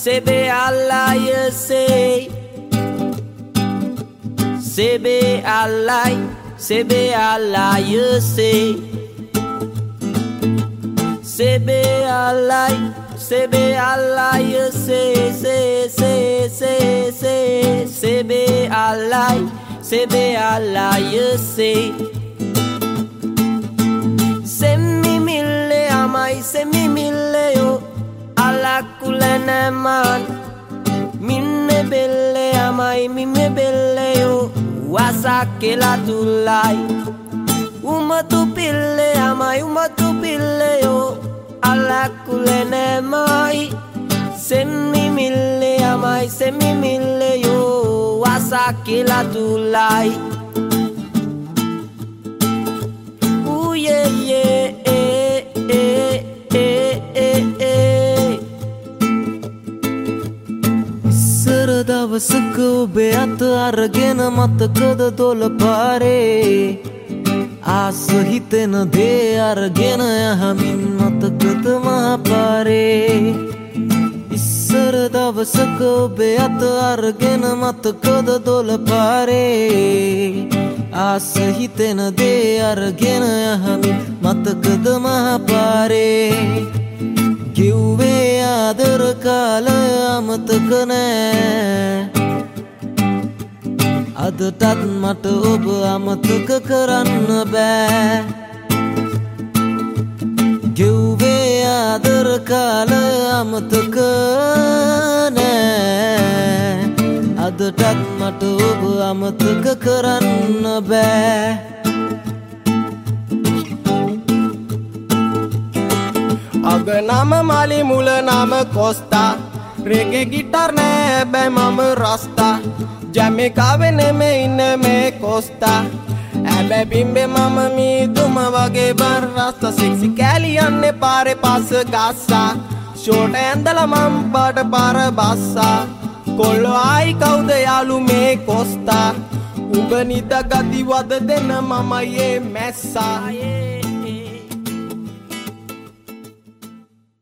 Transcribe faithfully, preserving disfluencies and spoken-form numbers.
sebe alai say sebe alai sebe alai say sebe alai sebe alai say say say say say sebe alai sebe alai say semi mille amai semi mille yo ala kulana man minne belle amai minne belle yo wasakela tulai umatu pille amai umatu pille yo ala kulana mai semi mille amai semi mille yo wasakela tulai ooh yeah yeah eh eh eh eh eh ඉස්සර දවසක ඔබේ අත අරගෙන මතකද දොළ පාරේ ආස හිතෙන දේ අරගෙන යහමින් මතකද මහපාරේ ඉස්සර දවසක ඔබේ අත අරගෙන මතකද දොළ පාරේ ආස හිතෙන දේ අරගෙන යහමින් මතකද මහපාරේ කිව්වේ ආදර කාලය අමතක නෑ අදටත් මට ඔබ අමතක කරන්න බෑ කිව්වේ ආදර කාලය අමතක නෑ අදටත් මට ඔබ අමතක කරන්න බෑ අග නම මලි මුල නම කොස්තා රෙගෙ ගිටර් නෑ බෑ මම රස්තා ජැමිකාවෙ නෙමෙ ඉන්න මේ කොස්තා ඇබැ බිම්බේ මම මීදුම වගේ බර රස්තා සික්සි කෑලි යන්නේ පාරේ පස්ස ගස්සා ෂෝට ඇඳල මම් පාට පාර බස්සා කොල්ලෝ ආයි කවුද යාළු මේ කොස්තා උඹ නිද ගති වද දෙන්න මම ඒ මැස්සා